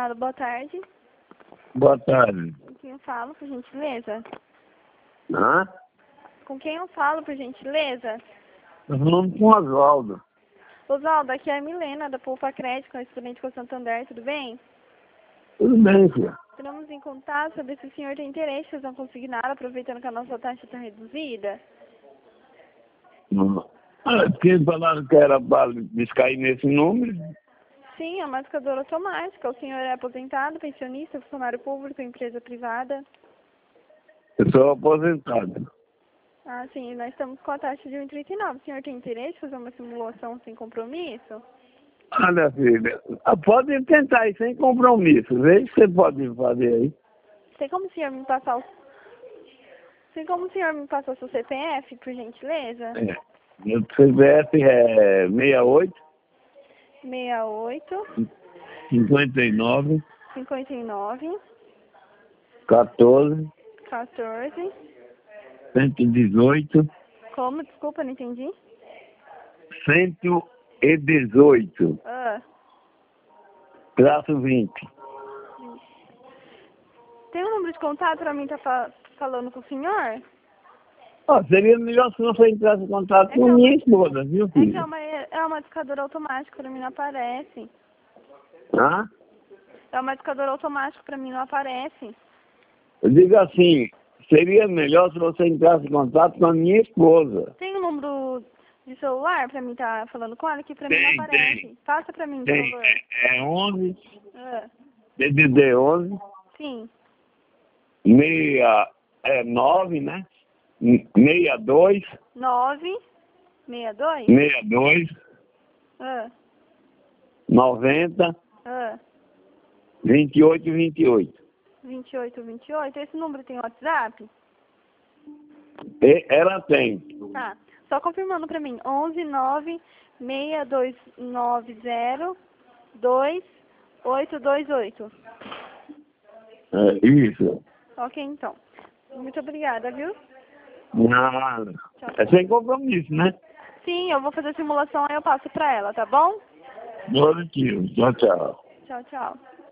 Alô, boa tarde. Boa tarde. Com quem eu falo, por gentileza? Hã? Com quem eu falo, por gentileza? Nós falamos com o Oswaldo. Oswaldo, aqui é a Milena, da Poupa Crédito, com a estudante com o Santander, tudo bem? Tudo bem, filha? Entramos em contato saber se o senhor tem interesse em fazer um consignado, aproveitando que a nossa taxa está reduzida. Porque falaram que era para descair nesse número. Sim, é uma educadora automática. O senhor é aposentado, pensionista, funcionário público, empresa privada? Eu sou aposentado. Ah, sim, nós estamos com a taxa de 1,39. O senhor tem interesse em fazer uma simulação sem compromisso? Olha, filha, pode tentar aí sem compromisso. Vê se você pode fazer aí. Tem como o senhor me passar o seu CPF, por gentileza? Meu CPF é 68 68 59 59 14 14. 118 Como? Desculpa, não entendi. 118 traço 20. Tem um número de contato para mim estar falando com o senhor? Seria melhor se você entrasse em contato com minha esposa, viu, É que filho? é uma discadora automática, para mim não aparece. Hã? É uma discadora automática, para mim não aparece. Eu digo assim, seria melhor se você entrasse em contato com a minha esposa. Tem um número de celular para mim estar falando com ela que para mim não aparece. Tem. Passa para mim, por Tem. favor. É 11, Ah, DDD 11, sim. 9, né? 62, 9 62 62, Ah, 90, ah. 28, 28. 28 28. Esse número tem WhatsApp? Ela tem. Ah, só confirmando para mim. 11 9 6290 2828. Isso. Ok, então. Muito obrigada, viu? Nada. Tchau. É sem compromisso, né? Sim, eu vou fazer a simulação aí eu passo para ela, tá bom? Positivo. Tchau, tchau. Tchau, tchau.